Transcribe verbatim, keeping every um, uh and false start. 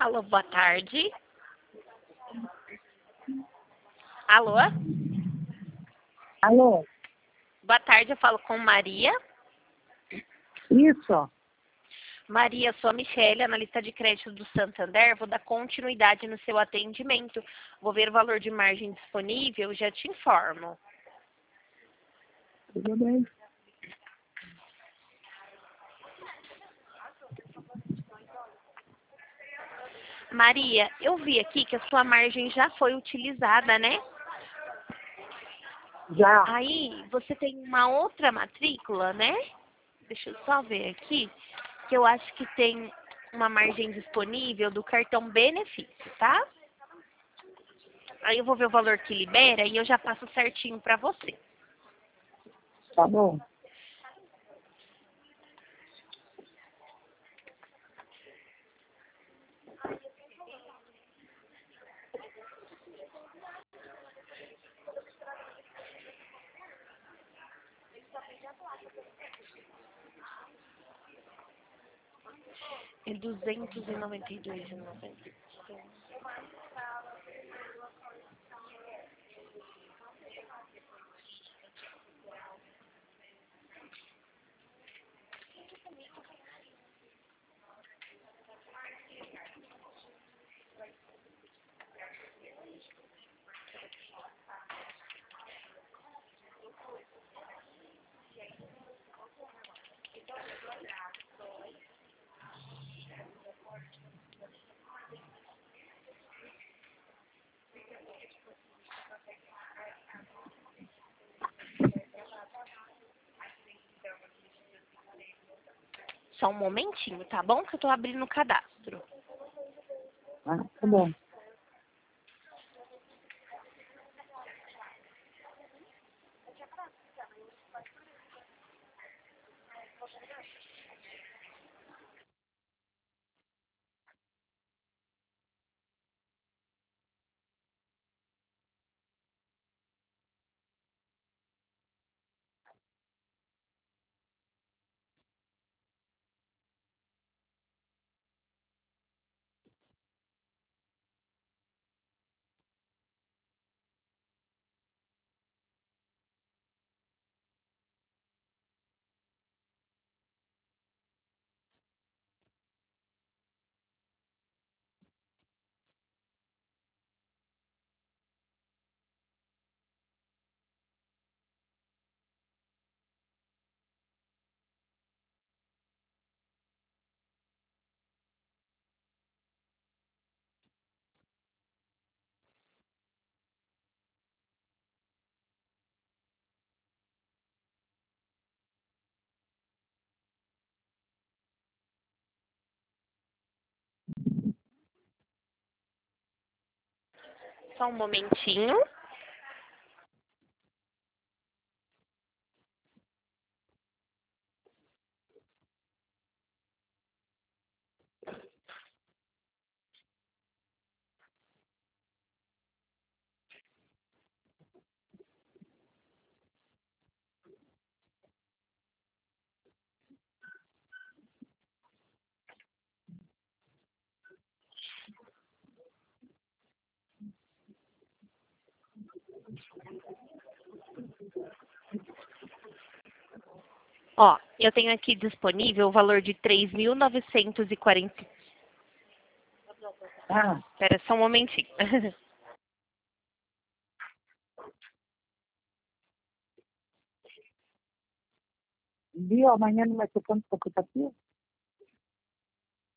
Alô, boa tarde. Alô? Alô? Boa tarde, eu falo com Maria. Isso. Maria, sou a Michele, analista de crédito do Santander. Vou dar continuidade no seu atendimento. Vou ver o valor de margem disponível, já te informo. Tudo bem. Maria, eu vi aqui que a sua margem já foi utilizada, né? Já. Aí, você tem uma outra matrícula, né? Deixa eu só ver aqui, que eu acho que tem uma margem disponível do cartão benefício, tá? Aí eu vou ver o valor que libera e eu já passo certinho pra você. Tá bom. É duzentos e noventa e dois reais e noventa centavos. Só um momentinho, tá bom? Que eu tô abrindo o cadastro. Ah, tá bom. Só um momentinho. Ó, eu tenho aqui disponível o valor de três mil novecentos e quarenta. Ah, Espera só um momentinho. viu? Amanhã não vai ter tanto facultativo?